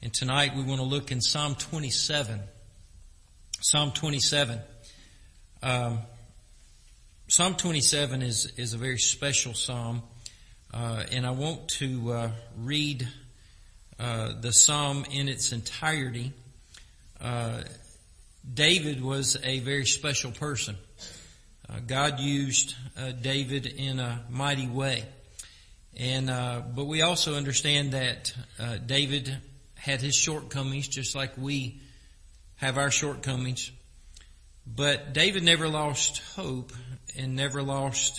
And tonight we want to look in Psalm 27. Psalm 27. Psalm 27 is a very special psalm. And I want to read the psalm in its entirety. David was a very special person. God used David in a mighty way. And but we also understand that David had his shortcomings, just like we have our shortcomings. But David never lost hope and never lost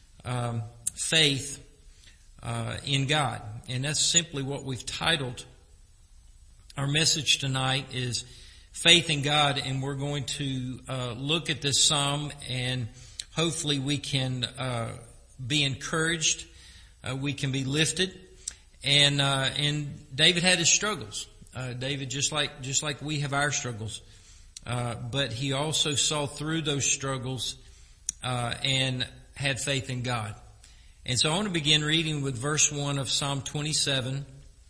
faith in God. And that's simply what we've titled our message tonight, is Faith in God. And we're going to look at this psalm, and hopefully we can be encouraged. We can be lifted. And David had his struggles. David, just like we have our struggles. But he also saw through those struggles, and had faith in God. And so I want to begin reading with verse 1 of Psalm 27,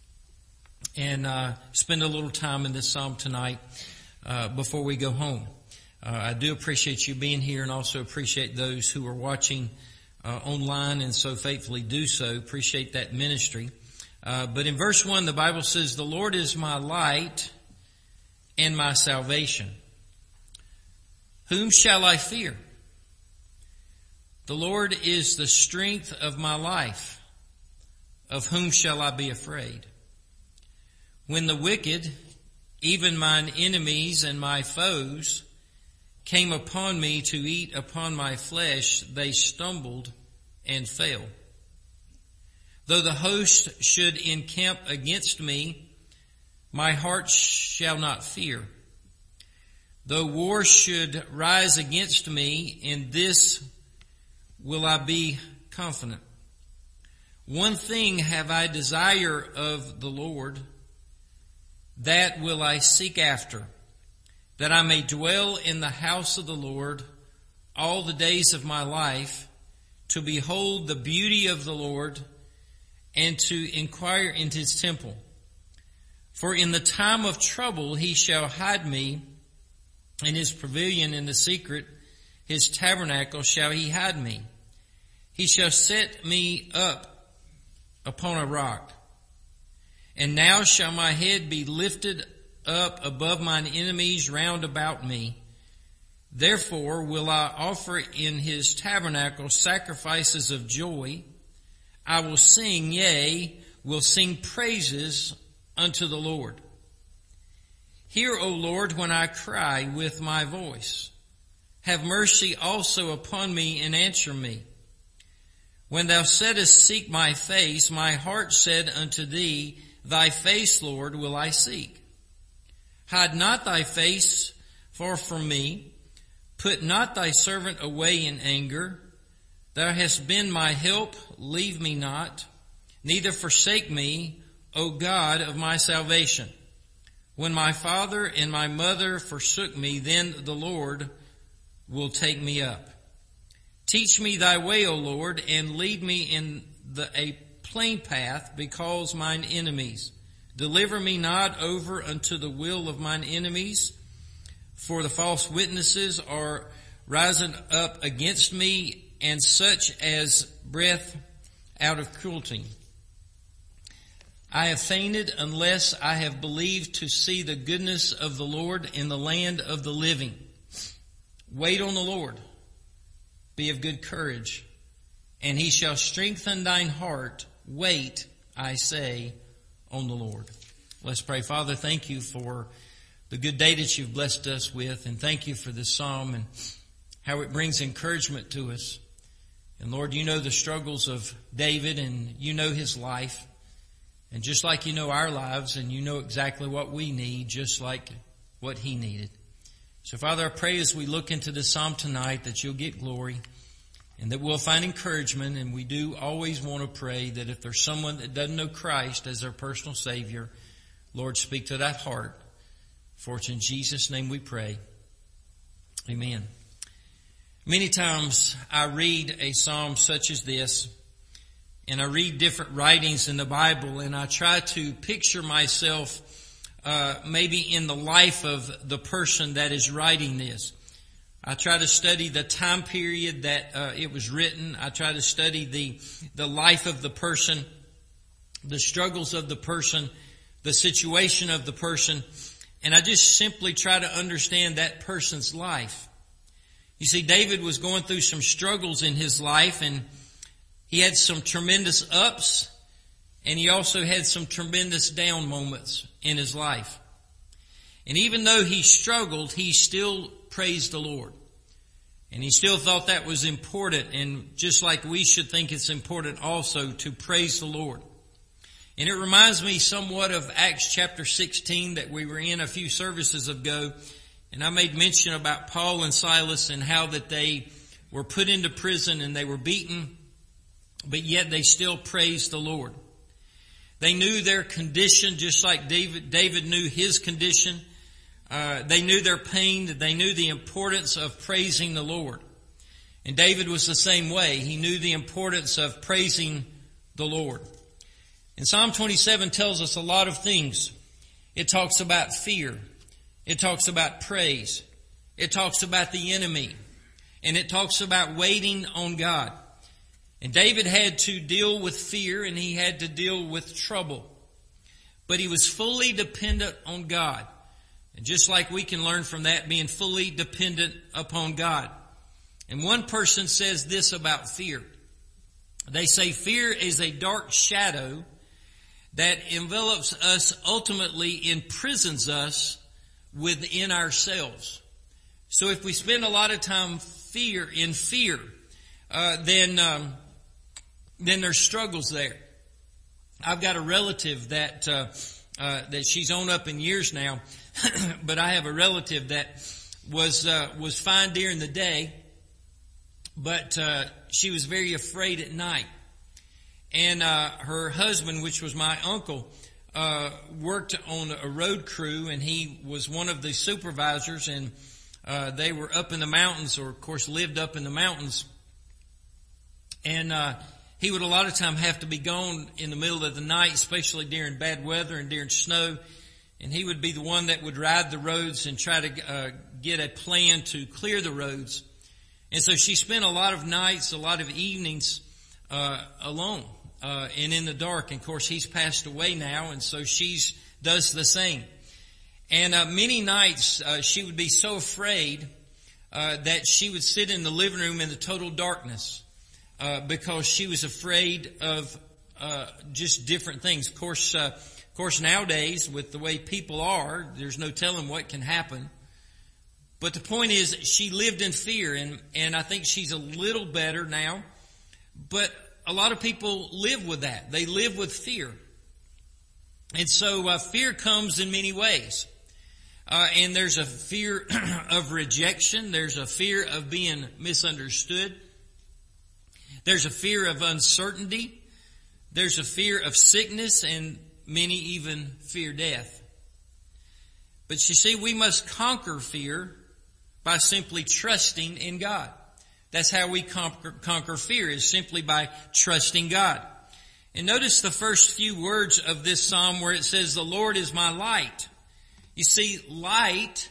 and spend a little time in this psalm tonight before we go home. I do appreciate you being here, and also appreciate those who are watching online and so faithfully do so. Appreciate that ministry. But in verse 1, the Bible says, "The Lord is my light and my salvation. Whom shall I fear? The Lord is the strength of my life. Of whom shall I be afraid? When the wicked, even mine enemies and my foes, came upon me to eat upon my flesh, they stumbled and fell. Though the host should encamp against me, my heart shall not fear. Though war should rise against me, in this will I be confident. One thing have I desire of the Lord, that will I seek after, that I may dwell in the house of the Lord all the days of my life, to behold the beauty of the Lord, and to inquire into his temple. For in the time of trouble he shall hide me in his pavilion, in the secret, his tabernacle shall he hide me. He shall set me up upon a rock. And now shall my head be lifted up above mine enemies round about me. Therefore will I offer in his tabernacle sacrifices of joy. I will sing, yea, will sing praises unto the Lord. Hear, O Lord, when I cry with my voice. Have mercy also upon me and answer me. When thou saidst, seek my face, my heart said unto thee, thy face, Lord, will I seek. Hide not thy face far from me. Put not thy servant away in anger. Thou hast been my help, leave me not. Neither forsake me, O God of my salvation. When my father and my mother forsook me, then the Lord will take me up. Teach me thy way, O Lord, and lead me in a plain path because mine enemies. Deliver me not over unto the will of mine enemies, for the false witnesses are rising up against me, and such as breath out of cruelty. I have fainted unless I have believed to see the goodness of the Lord in the land of the living. Wait on the Lord. Be of good courage, and he shall strengthen thine heart. Wait, I say, on the Lord." Let's pray. Father, thank you for the good day that you've blessed us with, and thank you for this psalm and how it brings encouragement to us. And Lord, you know the struggles of David, and you know his life. And just like you know our lives, and you know exactly what we need, just like what he needed. So Father, I pray as we look into this psalm tonight that you'll get glory, and that we'll find encouragement. And we do always want to pray that if there's someone that doesn't know Christ as their personal Savior, Lord, speak to that heart. For it's in Jesus' name we pray. Amen. Many times I read a psalm such as this, and I read different writings in the Bible, and I try to picture myself maybe in the life of the person that is writing this. I try to study the time period that it was written. I try to study the life of the person, the struggles of the person, the situation of the person, and I just simply try to understand that person's life. You see, David was going through some struggles in his life, and he had some tremendous ups, and he also had some tremendous down moments in his life. And even though he struggled, he still praised the Lord. And he still thought that was important, and just like we should think it's important also to praise the Lord. And it reminds me somewhat of Acts chapter 16 that we were in a few services ago. And I made mention about Paul and Silas and how that they were put into prison and they were beaten, but yet they still praised the Lord. They knew their condition just like David knew his condition. They knew their pain. They knew the importance of praising the Lord. And David was the same way. He knew the importance of praising the Lord. And Psalm 27 tells us a lot of things. It talks about fear. It talks about praise. It talks about the enemy. And it talks about waiting on God. And David had to deal with fear and he had to deal with trouble. But he was fully dependent on God. And just like we can learn from that, being fully dependent upon God. And one person says this about fear. They say fear is a dark shadow that envelops us, ultimately imprisons us within ourselves. So if we spend a lot of time in fear, then there's struggles there. I've got a relative that she's on up in years now, but I have a relative that was fine during the day, but she was very afraid at night. And her husband, which was my uncle, worked on a road crew, and he was one of the supervisors, and they were up in the mountains, or of course lived up in the mountains. And he would a lot of time have to be gone in the middle of the night, especially during bad weather and during snow. And he would be the one that would ride the roads and try to get a plan to clear the roads. And so she spent a lot of nights, a lot of evenings alone and in the dark. And of course, he's passed away now, and so she does the same. And many nights she would be so afraid that she would sit in the living room in the total darkness because she was afraid of just different things. Of course, nowadays, with the way people are, there's no telling what can happen. But the point is, she lived in fear, and I think she's a little better now. But a lot of people live with that. They live with fear. And so fear comes in many ways. And there's a fear of rejection. There's a fear of being misunderstood. There's a fear of uncertainty. There's a fear of sickness, and many even fear death. But you see, we must conquer fear by simply trusting in God. That's how we conquer fear, is simply by trusting God. And notice the first few words of this psalm where it says, "The Lord is my light." You see, light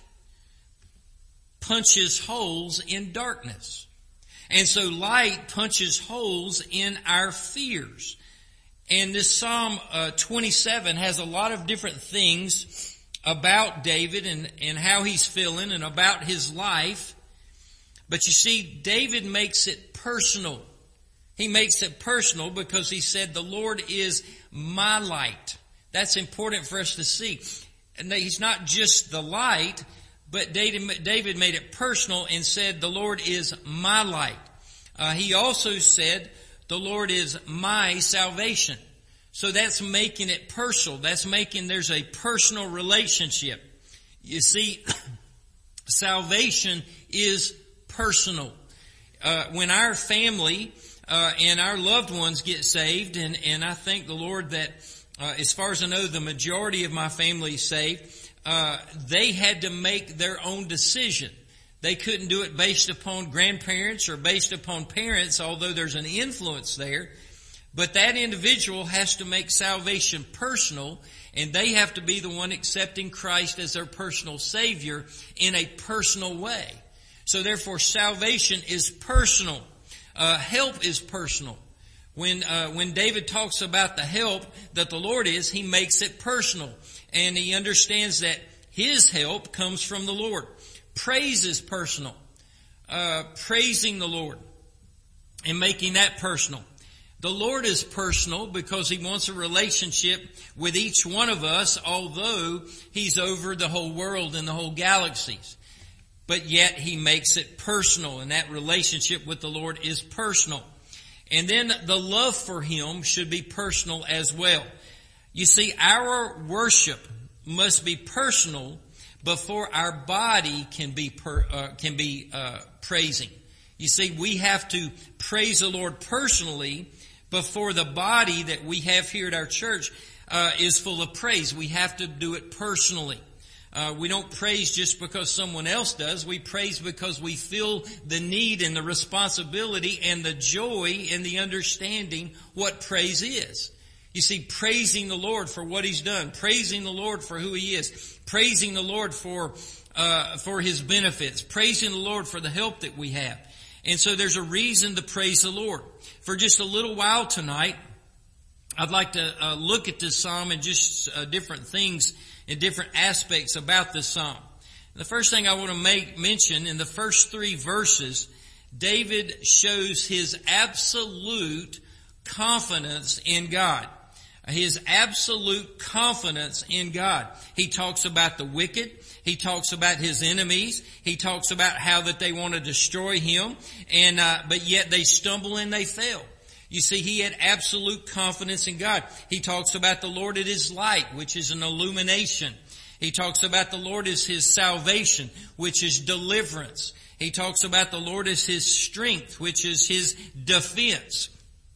punches holes in darkness. And so light punches holes in our fears. And this Psalm 27 has a lot of different things about David and how he's feeling and about his life. But you see, David makes it personal. He makes it personal because he said, "The Lord is my light." That's important for us to see. And he's not just the light, but David made it personal and said, "The Lord is my light." He also said, "The Lord is my salvation." So that's making it personal. That's making there's a personal relationship. You see, salvation is personal. When our family and our loved ones get saved, and I thank the Lord that as far as I know, the majority of my family is saved, they had to make their own decision. They couldn't do it based upon grandparents or based upon parents, although there's an influence there. But that individual has to make salvation personal, And they have to be the one accepting Christ as their personal Savior in a personal way. So therefore, salvation is personal. Help is personal. When David talks about the help that the Lord is, he makes it personal. And he understands that his help comes from the Lord. Praise is personal. Praising the Lord and making that personal. The Lord is personal because He wants a relationship with each one of us, although He's over the whole world and the whole galaxies. But yet He makes it personal, and that relationship with the Lord is personal. And then the love for Him should be personal as well. You see, our worship must be personal before our body can be praising. You see, we have to praise the Lord personally before the body that we have here at our church is full of praise. We have to do it personally. We don't praise just because someone else does. We praise because we feel the need and the responsibility and the joy and the understanding what praise is. You see, praising the Lord for what He's done, praising the Lord for who He is, praising the Lord for His benefits, praising the Lord for the help that we have. And so there's a reason to praise the Lord. For just a little while tonight, I'd like to look at this psalm and just different things and different aspects about this psalm. The first thing I want to mention, in the first 3 verses, David shows his absolute confidence in God. His absolute confidence in God. He talks about the wicked. He talks about his enemies. He talks about how that they want to destroy him, but yet they stumble and they fail. You see, he had absolute confidence in God. He talks about the Lord as His light, which is an illumination. He talks about the Lord as His salvation, which is deliverance. He talks about the Lord as His strength, which is His defense.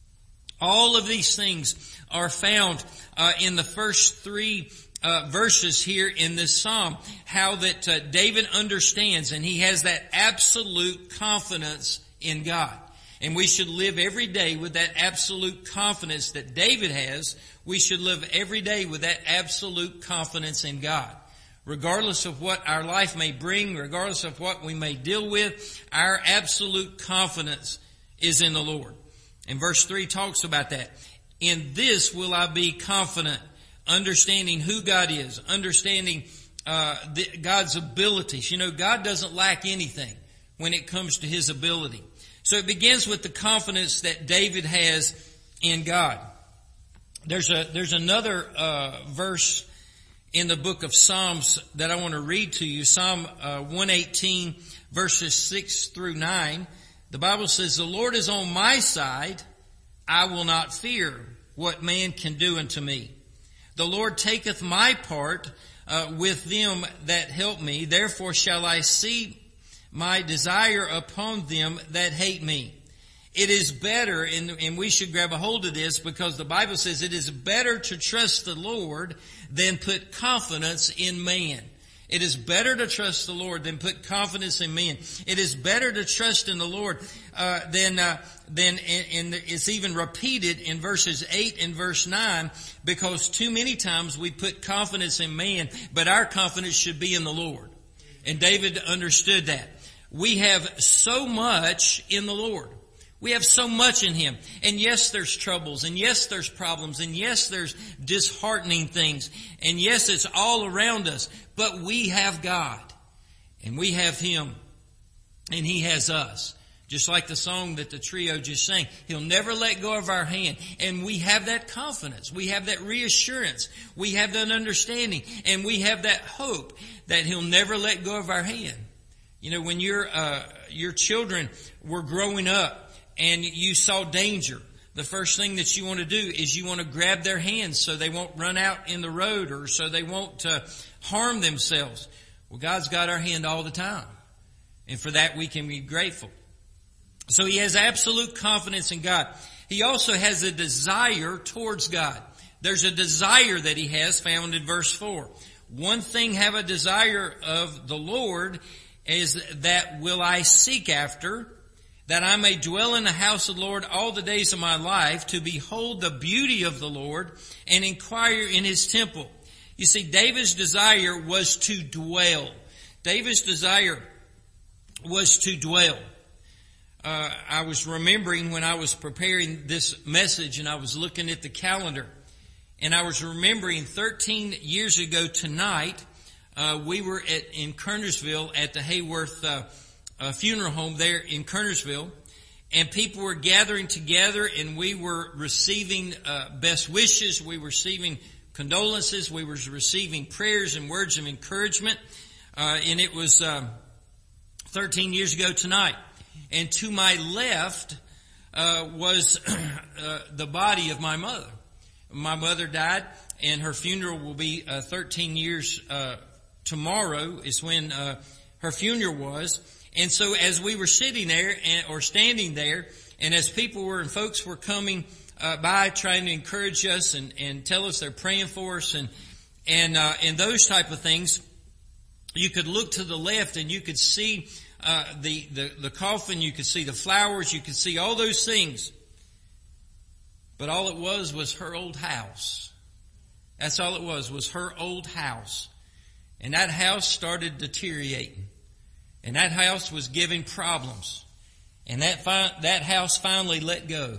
All of these things are found in the first 3 verses here in this psalm, how that David understands, and he has that absolute confidence in God. And we should live every day with that absolute confidence that David has. We should live every day with that absolute confidence in God. Regardless of what our life may bring, regardless of what we may deal with, our absolute confidence is in the Lord. And verse 3 talks about that. In this will I be confident, understanding who God is, understanding God's abilities. You know, God doesn't lack anything when it comes to His ability. So it begins with the confidence that David has in God. There's another verse in the book of Psalms that I want to read to you. Psalm 118 verses 6 through 9. The Bible says, "The Lord is on my side. I will not fear what man can do unto me. The Lord taketh my part with them that help me. Therefore shall I see my desire upon them that hate me." It is better, and we should grab a hold of this, because the Bible says it is better to trust the Lord than put confidence in man. It is better to trust the Lord than put confidence in men. It is better to trust in the Lord than it's even repeated in verses 8 and verse 9, because too many times we put confidence in man, but our confidence should be in the Lord. And David understood that. We have so much in the Lord. We have so much in Him. And yes, there's troubles. And yes, there's problems. And yes, there's disheartening things. And yes, it's all around us. But we have God. And we have Him. And He has us. Just like the song that the trio just sang. He'll never let go of our hand. And we have that confidence. We have that reassurance. We have that understanding. And we have that hope that He'll never let go of our hand. You know, when your children were growing up, and you saw danger, the first thing that you want to do is you want to grab their hands so they won't run out in the road, or so they won't harm themselves. Well, God's got our hand all the time. And for that we can be grateful. So he has absolute confidence in God. He also has a desire towards God. There's a desire that he has found in verse 4. One thing have a desire of the Lord, is that will I seek after, that I may dwell in the house of the Lord all the days of my life, to behold the beauty of the Lord and inquire in His temple. You see, David's desire was to dwell. David's desire was to dwell. I was remembering when I was preparing this message and I was looking at the calendar, and I was remembering 13 years ago tonight, we were in Kernersville at the Hayworth funeral home there in Kernersville, and people were gathering together, and we were receiving best wishes, we were receiving condolences, we were receiving prayers and words of encouragement, and it was 13 years ago tonight. And to my left was the body of my mother. My mother died, and her funeral will be 13 years tomorrow is when her funeral was. And so as we were sitting there or standing there, and as people were and folks were coming by trying to encourage us and tell us they're praying for us and those type of things, you could look to the left and you could see the coffin, you could see the flowers, you could see all those things. But all it was her old house. That's all it was her old house. And that house started deteriorating. And that house was giving problems. And that house finally let go.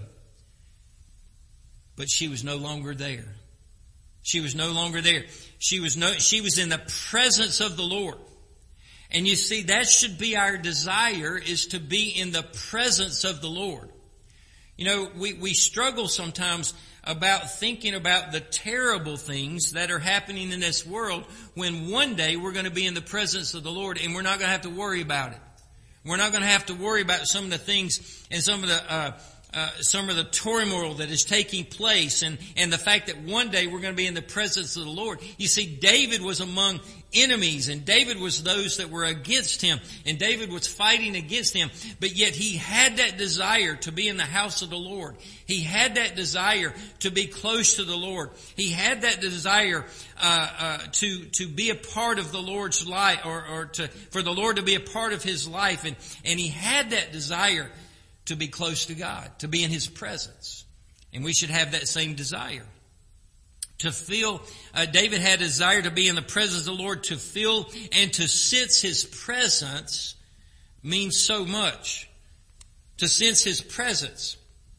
But she was no longer there. She was no longer there. She was in the presence of the Lord. And you see, that should be our desire, is to be in the presence of the Lord. You know, we struggle sometimes about thinking about the terrible things that are happening in this world, when one day we're going to be in the presence of the Lord and we're not going to have to worry about it. We're not going to have to worry about some of the things and some of the turmoil that is taking place, and the fact that one day we're going to be in the presence of the Lord. You see, David was among enemies, and David was those that were against him, and David was fighting against him, but yet he had that desire to be in the house of the Lord. He had that desire to be close to the Lord. He had that desire to be a part of the Lord's life, for the Lord to be a part of his life, and he had that desire to be close to God, to be in His presence. And we should have that same desire. To feel, David had a desire to be in the presence of the Lord. To feel and to sense His presence means so much. To sense His presence.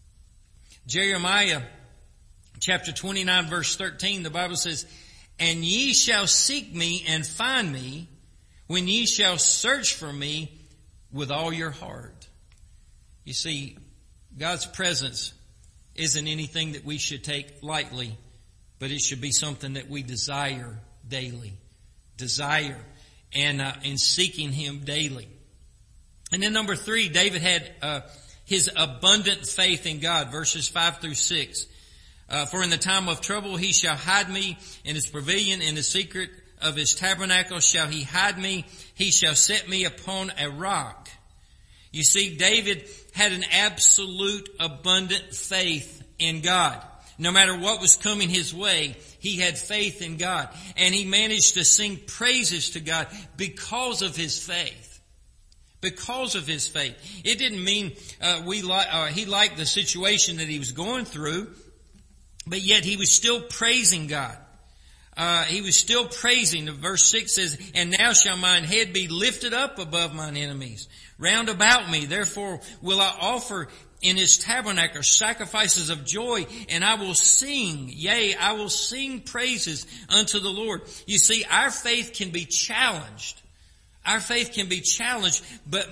Jeremiah chapter 29 verse 13, the Bible says, "And ye shall seek me and find me when ye shall search for me with all your heart." You see, God's presence isn't anything that we should take lightly, but it should be something that we desire daily. Desire and seeking Him daily. And then number 3, David had his abundant faith in God, verses 5 through 6. "For in the time of trouble He shall hide me in His pavilion, in the secret of His tabernacle shall He hide me. He shall set me upon a rock." You see, David had an absolute abundant faith in God. No matter what was coming his way, he had faith in God. And he managed to sing praises to God because of his faith. Because of his faith. It didn't mean he liked the situation that he was going through, but yet he was still praising God. He was still praising. Verse 6 says, "And now shall mine head be lifted up above mine enemies round about me. Therefore will I offer in His tabernacle sacrifices of joy, and I will sing, yea, I will sing praises unto the Lord." You see, our faith can be challenged. Our faith can be challenged, but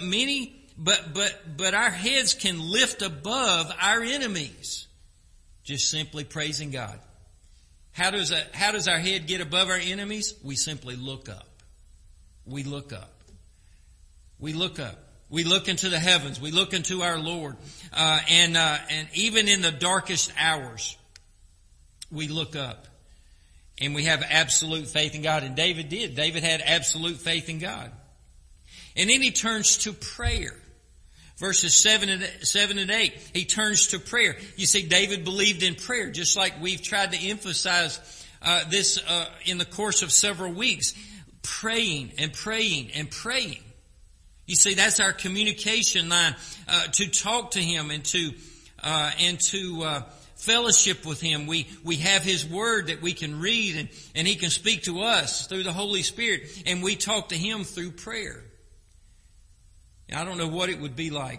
our heads can lift above our enemies. Just simply praising God. How does our head get above our enemies? We simply look up. We look up. We look up. We look into the heavens. We look into our Lord. And even in the darkest hours, we look up. And we have absolute faith in God. And David did. David had absolute faith in God. And then he turns to prayer. Verses 7 and 8, he turns to prayer. You see, David believed in prayer, just like we've tried to emphasize this in the course of several weeks. Praying and praying and praying. You see, that's our communication line to talk to Him and to fellowship with Him. We have His Word that we can read, and He can speak to us through the Holy Spirit, and we talk to Him through prayer. Now, I don't know what it would be like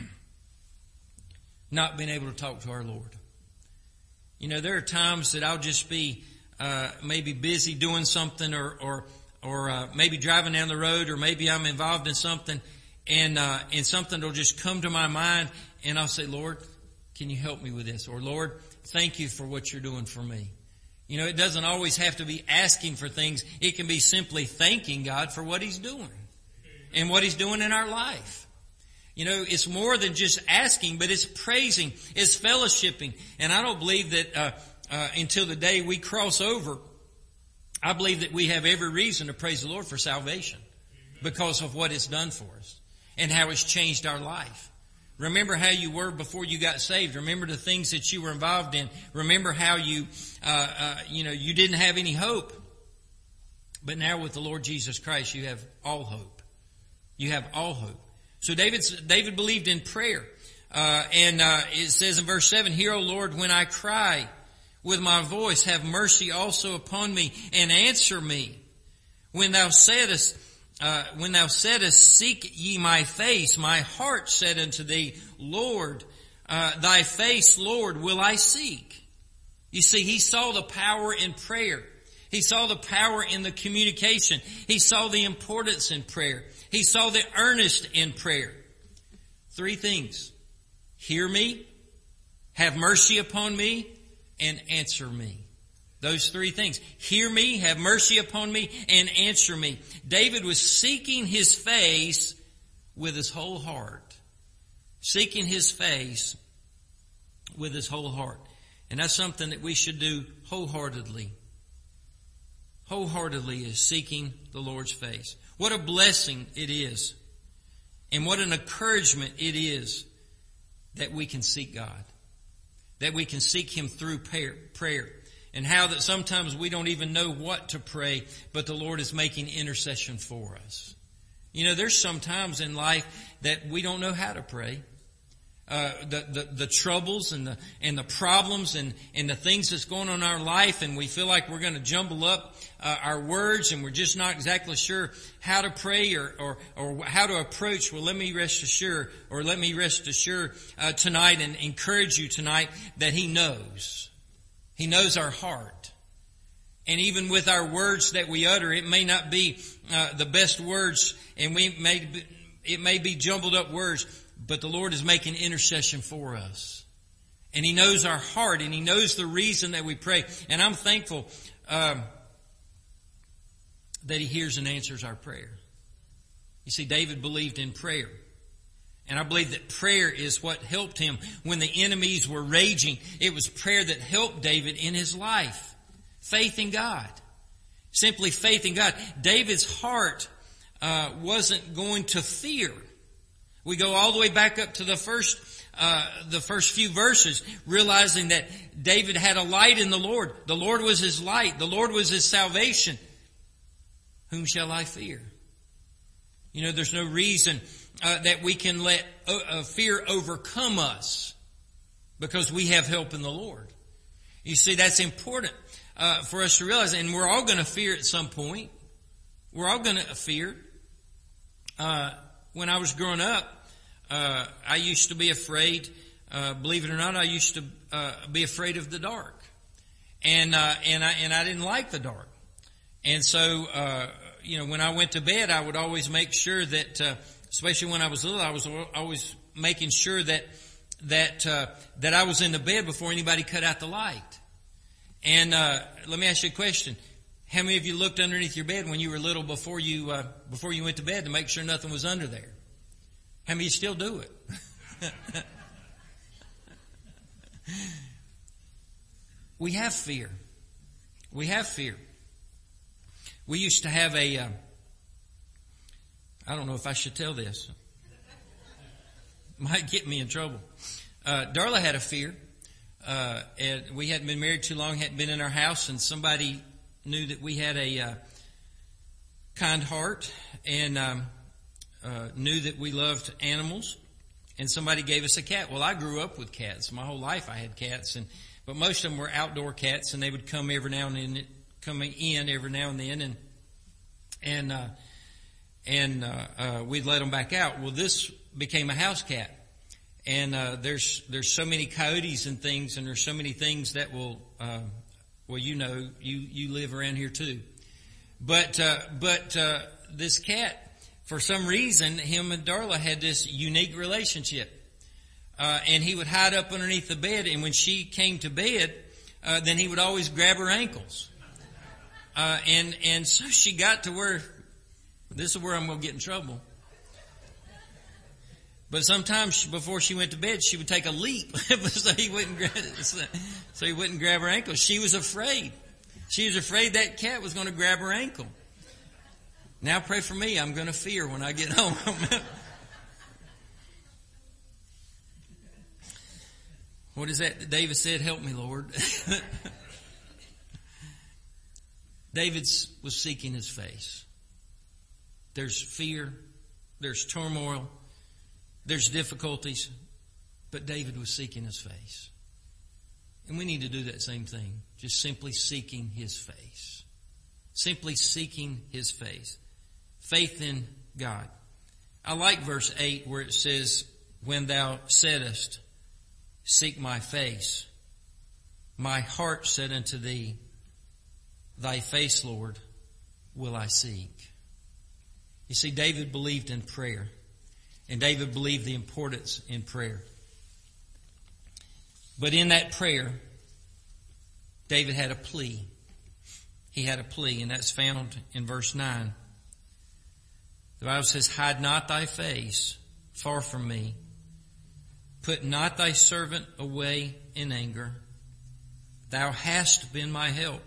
not being able to talk to our Lord. You know, there are times that I'll just be maybe busy doing something, or maybe driving down the road, or maybe I'm involved in something, and something will just come to my mind, and I'll say, Lord, can you help me with this? Or Lord, thank you for what you're doing for me. You know, it doesn't always have to be asking for things. It can be simply thanking God for what He's doing and what He's doing in our life. You know, it's more than just asking, but it's praising, it's fellowshipping. And I don't believe that until the day we cross over, I believe that we have every reason to praise the Lord for salvation because of what it's done for us and how it's changed our life. Remember how you were before you got saved. Remember the things that you were involved in. Remember how you didn't have any hope. But now with the Lord Jesus Christ, you have all hope. You have all hope. So David believed in prayer. It says in verse 7, Hear, O Lord, when I cry with my voice, have mercy also upon me and answer me. When thou saidest, seek ye my face, my heart said unto thee, Lord, thy face, Lord, will I seek. You see, he saw the power in prayer. He saw the power in the communication. He saw the importance in prayer. He saw the earnest in prayer. 3 things. Hear me, have mercy upon me, and answer me. Those 3 things. Hear me, have mercy upon me, and answer me. David was seeking His face with his whole heart. Seeking His face with his whole heart. And that's something that we should do wholeheartedly. Wholeheartedly is seeking the Lord's face. What a blessing it is. And what an encouragement it is that we can seek God. That we can seek Him through prayer. And how that sometimes we don't even know what to pray, but the Lord is making intercession for us. You know, there's some times in life that we don't know how to pray. The troubles and the problems and the things that's going on in our life, and we feel like we're going to jumble up our words, and we're just not exactly sure how to pray or how to approach. Well, let me rest assured tonight and encourage you tonight that He knows. He knows our heart. And even with our words that we utter, it may not be the best words, and it may be jumbled up words, but the Lord is making intercession for us. And He knows our heart, and He knows the reason that we pray. And I'm thankful that He hears and answers our prayer. You see, David believed in prayer. And I believe that prayer is what helped him when the enemies were raging. It was prayer that helped David in his life. Faith in God. Simply faith in God. David's heart wasn't going to fear. We go all the way back up to the first few verses, realizing that David had a light in the Lord. The Lord was his light. The Lord was his salvation. Whom shall I fear? You know, there's no reason that we can let fear overcome us, because we have help in the Lord. You see, that's important for us to realize, and we're all going to fear at some point. We're all going to fear. When I was growing up, I used to be afraid. Believe it or not, I used to be afraid of the dark, and I didn't like the dark. And so, when I went to bed, I would always make sure that, especially when I was little, I was always making sure that I was in the bed before anybody cut out the light. And let me ask you a question: how many of you looked underneath your bed when you were little before you went to bed to make sure nothing was under there? How many of you still do it? We have fear. We have fear. We used to have I don't know if I should tell this. Might get me in trouble. Darla had a fear. And we hadn't been married too long, hadn't been in our house, and somebody knew that we had a kind heart and knew that we loved animals, and somebody gave us a cat. Well, I grew up with cats. My whole life I had cats, But most of them were outdoor cats, and they would come every now and then, and we'd let them back out. Well, this became a house cat, and there's so many coyotes and things, and there's so many things that will, you live around here too. But this cat, for some reason, him and Darla had this unique relationship. And he would hide up underneath the bed, and when she came to bed, then he would always grab her ankles. And so she got to where, this is where I'm going to get in trouble. But sometimes before she went to bed, she would take a leap so he wouldn't grab her ankles. She was afraid. She was afraid that cat was going to grab her ankle. Now pray for me. I'm going to fear when I get home. What is that? David said, "Help me, Lord." David was seeking his face. There's fear. There's turmoil. There's difficulties. But David was seeking his face. And we need to do that same thing. Just simply seeking his face. Simply seeking his face. Faith in God. I like verse 8 where it says, "When thou saidest, seek my face, my heart said unto thee, thy face, Lord, will I seek." You see, David believed in prayer. And David believed the importance in prayer. But in that prayer, David had a plea. He had a plea, and that's found in verse 9. The Bible says, "Hide not thy face far from me. Put not thy servant away in anger. Thou hast been my help.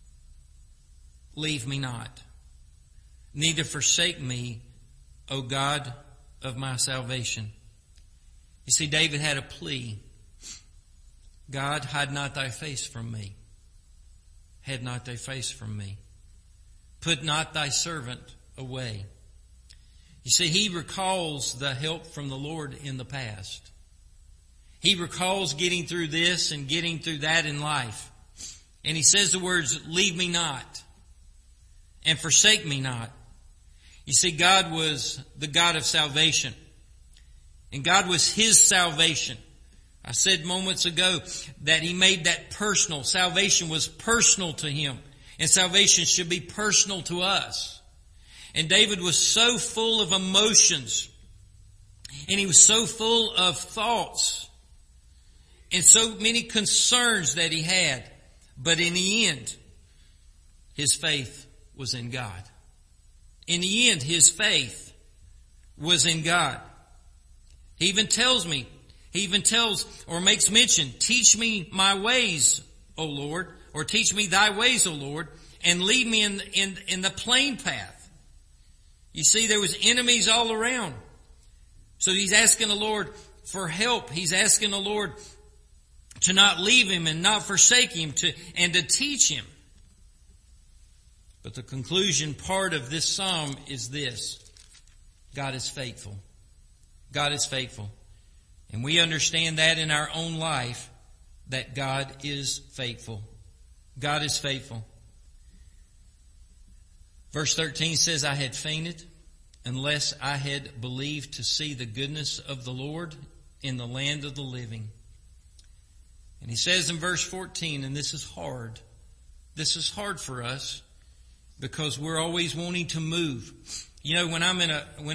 Leave me not. Neither forsake me, O God of my salvation." You see, David had a plea. God, hide not thy face from me. Hide not thy face from me. Put not thy servant away. You see, he recalls the help from the Lord in the past. He recalls getting through this and getting through that in life. And he says the words, "Leave me not and forsake me not." You see, God was the God of salvation. And God was his salvation. I said moments ago that he made that personal. Salvation was personal to him. And salvation should be personal to us. And David was so full of emotions. And he was so full of thoughts. And so many concerns that he had. But in the end, his faith was in God. In the end, his faith was in God. He even tells or makes mention, "Teach me my ways, O Lord," or "Teach me thy ways, O Lord, and lead me in the plain path." You see, there was enemies all around. So he's asking the Lord for help. He's asking the Lord to not leave him and not forsake him, and to teach him. But the conclusion part of this psalm is this: God is faithful. God is faithful. And we understand that in our own life, that God is faithful. God is faithful. Verse 13 says, "I had fainted unless I had believed to see the goodness of the Lord in the land of the living." And he says in verse 14, and this is hard. This is hard for us because we're always wanting to move. You know, when I'm in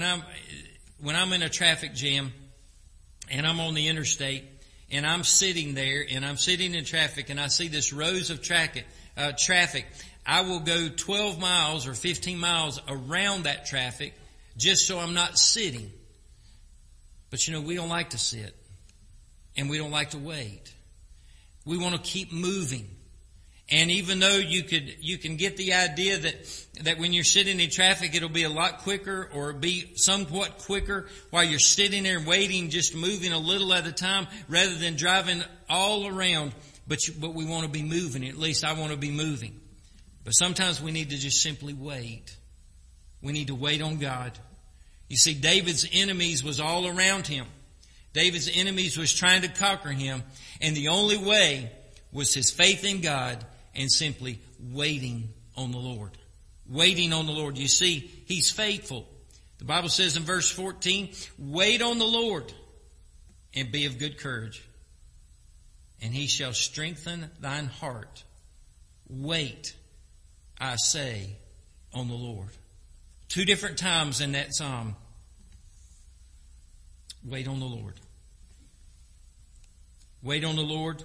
a traffic jam and I'm on the interstate and I'm sitting there and I'm sitting in traffic and I see this rows of traffic, I will go 12 miles or 15 miles around that traffic just so I'm not sitting. But you know, we don't like to sit and we don't like to wait. We want to keep moving. And even though you can get the idea that when you're sitting in traffic, it'll be a lot quicker or be somewhat quicker while you're sitting there waiting, just moving a little at a time rather than driving all around. But we want to be moving. At least I want to be moving. But sometimes we need to just simply wait. We need to wait on God. You see, David's enemies was all around him. David's enemies was trying to conquer him. And the only way was his faith in God and simply waiting on the Lord. Waiting on the Lord. You see, he's faithful. The Bible says in verse 14, wait on the Lord and be of good courage, and he shall strengthen thine heart. Wait, I say, on the Lord. 2 different times in that psalm. Wait on the Lord. Wait on the Lord.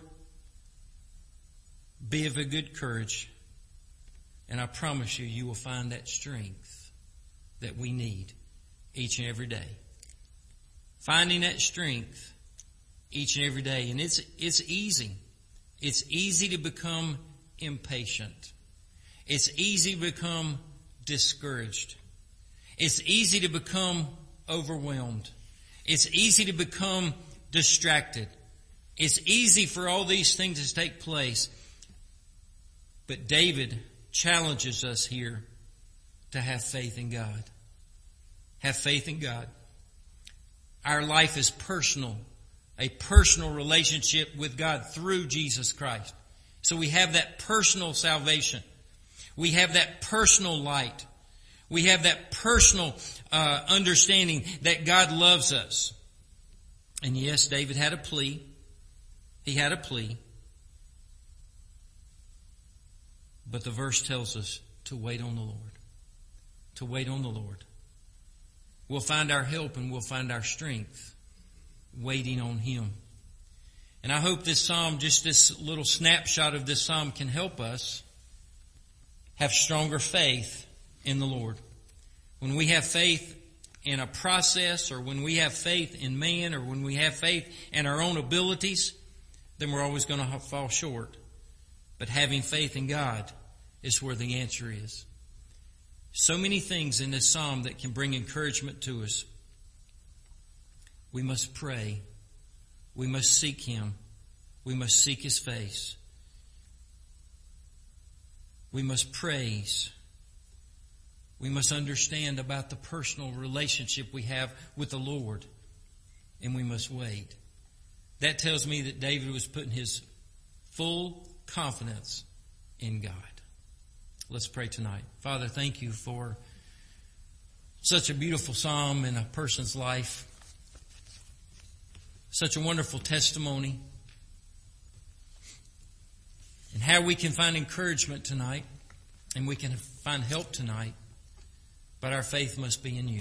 Be of a good courage. And I promise you, you will find that strength that we need each and every day. Finding that strength each and every day. And it's easy. It's easy to become impatient. It's easy to become discouraged. It's easy to become overwhelmed. It's easy to become distracted. It's easy for all these things to take place. But David challenges us here to have faith in God. Have faith in God. Our life is personal. A personal relationship with God through Jesus Christ. So we have that personal salvation. We have that personal light. We have that personal understanding that God loves us. And yes, David had a plea. He had a plea. But the verse tells us to wait on the Lord. To wait on the Lord. We'll find our help and we'll find our strength waiting on Him. And I hope this psalm, just this little snapshot of this psalm, can help us have stronger faith in the Lord. When we have faith in a process, or when we have faith in man, or when we have faith in our own abilities, then we're always going to fall short. But having faith in God is where the answer is. So many things in this psalm that can bring encouragement to us. We must pray. We must seek Him. We must seek His face. We must praise. We must understand about the personal relationship we have with the Lord. And we must wait. That tells me that David was putting his full confidence in God. Let's pray tonight. Father, thank you for such a beautiful psalm in a person's life. Such a wonderful testimony. And how we can find encouragement tonight. And we can find help tonight. But our faith must be in you.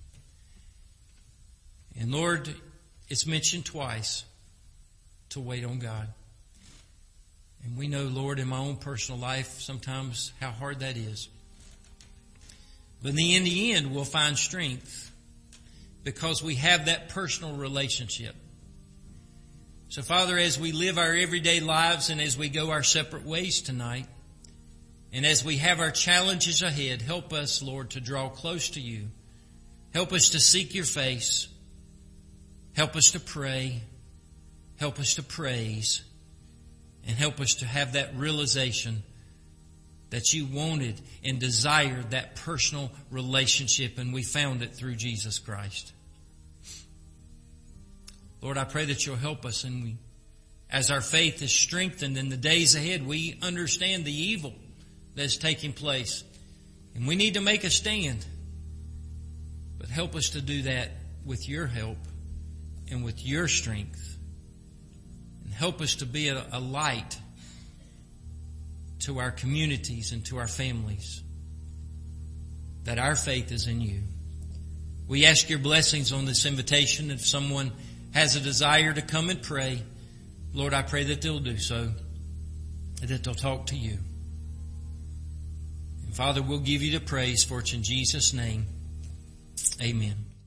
And Lord, it's mentioned twice to wait on God. And we know, Lord, in my own personal life, sometimes how hard that is. But in the end, we'll find strength because we have that personal relationship. So, Father, as we live our everyday lives and as we go our separate ways tonight, and as we have our challenges ahead, help us, Lord, to draw close to you. Help us to seek your face. Help us to pray. Help us to praise. And help us to have that realization that you wanted and desired that personal relationship, and we found it through Jesus Christ. Lord, I pray that you'll help us, and as our faith is strengthened in the days ahead, we understand the evil that's taking place. And we need to make a stand. But help us to do that with your help and with your strength. And help us to be a light to our communities and to our families. That our faith is in you. We ask your blessings on this invitation. If someone has a desire to come and pray, Lord, I pray that they'll do so. And that they'll talk to you. Father, we'll give you the praise for it in Jesus' name. Amen.